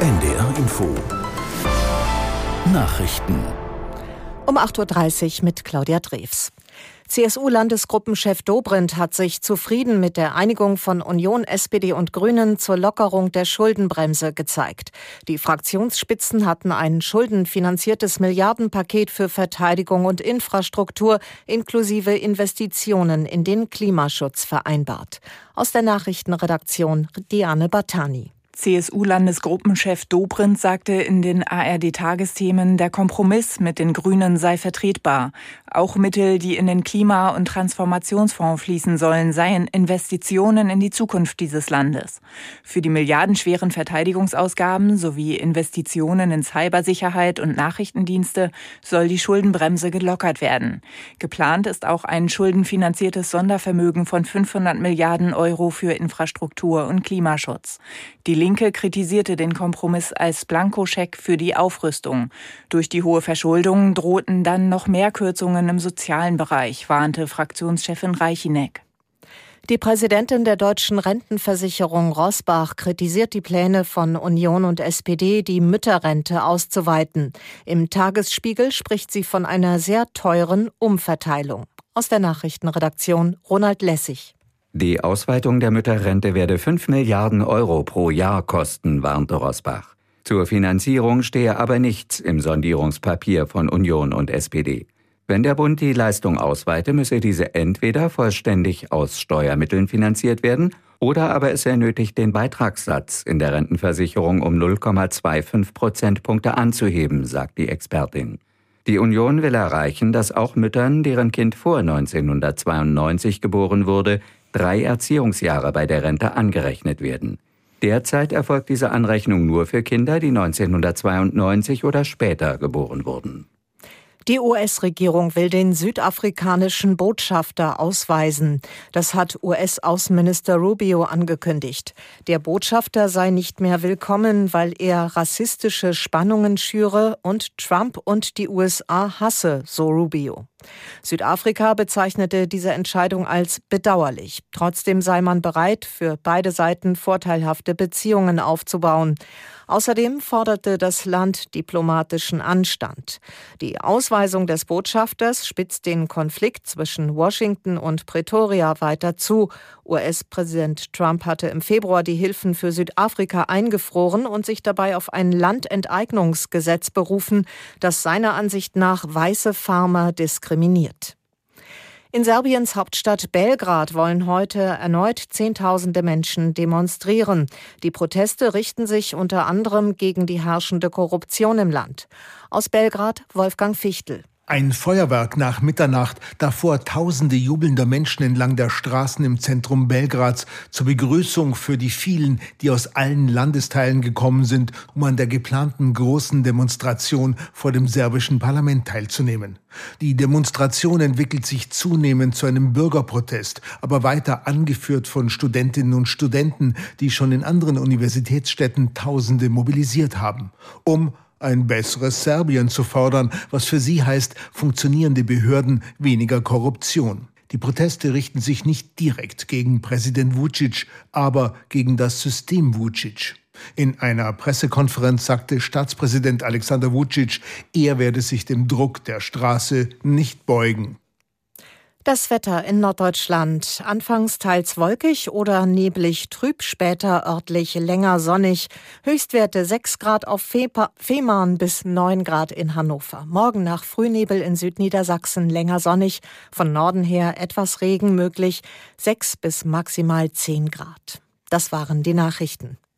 NDR Info Nachrichten um 8.30 Uhr mit Claudia Drews. CSU-Landesgruppenchef Dobrindt hat sich zufrieden mit der Einigung von Union, SPD und Grünen zur Lockerung der Schuldenbremse gezeigt. Die Fraktionsspitzen hatten ein schuldenfinanziertes Milliardenpaket für Verteidigung und Infrastruktur inklusive Investitionen in den Klimaschutz vereinbart. Aus der Nachrichtenredaktion Diane Bartani. CSU-Landesgruppenchef Dobrindt sagte in den ARD-Tagesthemen, der Kompromiss mit den Grünen sei vertretbar. Auch Mittel, die in den Klima- und Transformationsfonds fließen sollen, seien Investitionen in die Zukunft dieses Landes. Für die milliardenschweren Verteidigungsausgaben sowie Investitionen in Cybersicherheit und Nachrichtendienste soll die Schuldenbremse gelockert werden. Geplant ist auch ein schuldenfinanziertes Sondervermögen von 500 Milliarden Euro für Infrastruktur und Klimaschutz. Die Linke kritisierte den Kompromiss als Blankoscheck für die Aufrüstung. Durch die hohe Verschuldung drohten dann noch mehr Kürzungen im sozialen Bereich, warnte Fraktionschefin Reichinek. Die Präsidentin der deutschen Rentenversicherung Rosbach kritisiert die Pläne von Union und SPD, die Mütterrente auszuweiten. Im Tagesspiegel spricht sie von einer sehr teuren Umverteilung. Aus der Nachrichtenredaktion Ronald Lessig. Die Ausweitung der Mütterrente werde 5 Milliarden Euro pro Jahr kosten, warnte Rosbach. Zur Finanzierung stehe aber nichts im Sondierungspapier von Union und SPD. Wenn der Bund die Leistung ausweite, müsse diese entweder vollständig aus Steuermitteln finanziert werden oder aber es sei nötig, den Beitragssatz in der Rentenversicherung um 0,25 Prozentpunkte anzuheben, sagt die Expertin. Die Union will erreichen, dass auch Müttern, deren Kind vor 1992 geboren wurde, 3 Erziehungsjahre bei der Rente angerechnet werden. Derzeit erfolgt diese Anrechnung nur für Kinder, die 1992 oder später geboren wurden. Die US-Regierung will den südafrikanischen Botschafter ausweisen. Das hat US-Außenminister Rubio angekündigt. Der Botschafter sei nicht mehr willkommen, weil er rassistische Spannungen schüre und Trump und die USA hasse, so Rubio. Südafrika bezeichnete diese Entscheidung als bedauerlich. Trotzdem sei man bereit, für beide Seiten vorteilhafte Beziehungen aufzubauen. Außerdem forderte das Land diplomatischen Anstand. Die Ausweisung des Botschafters spitzt den Konflikt zwischen Washington und Pretoria weiter zu. US-Präsident Trump hatte im Februar die Hilfen für Südafrika eingefroren und sich dabei auf ein Landenteignungsgesetz berufen, das seiner Ansicht nach weiße Farmer diskriminiert. In Serbiens Hauptstadt Belgrad wollen heute erneut Zehntausende Menschen demonstrieren. Die Proteste richten sich unter anderem gegen die herrschende Korruption im Land. Aus Belgrad Wolfgang Fichtel. Ein Feuerwerk nach Mitternacht, davor tausende jubelnder Menschen entlang der Straßen im Zentrum Belgrads zur Begrüßung für die vielen, die aus allen Landesteilen gekommen sind, um an der geplanten großen Demonstration vor dem serbischen Parlament teilzunehmen. Die Demonstration entwickelt sich zunehmend zu einem Bürgerprotest, aber weiter angeführt von Studentinnen und Studenten, die schon in anderen Universitätsstädten Tausende mobilisiert haben, um ein besseres Serbien zu fordern, was für sie heißt, funktionierende Behörden, weniger Korruption. Die Proteste richten sich nicht direkt gegen Präsident Vučić, aber gegen das System Vučić. In einer Pressekonferenz sagte Staatspräsident Aleksandar Vučić, er werde sich dem Druck der Straße nicht beugen. Das Wetter in Norddeutschland. Anfangs teils wolkig oder neblig trüb, später örtlich länger sonnig. Höchstwerte 6 Grad auf Fehmarn bis 9 Grad in Hannover. Morgen nach Frühnebel in Südniedersachsen länger sonnig. Von Norden her etwas Regen möglich. 6 bis maximal 10 Grad. Das waren die Nachrichten.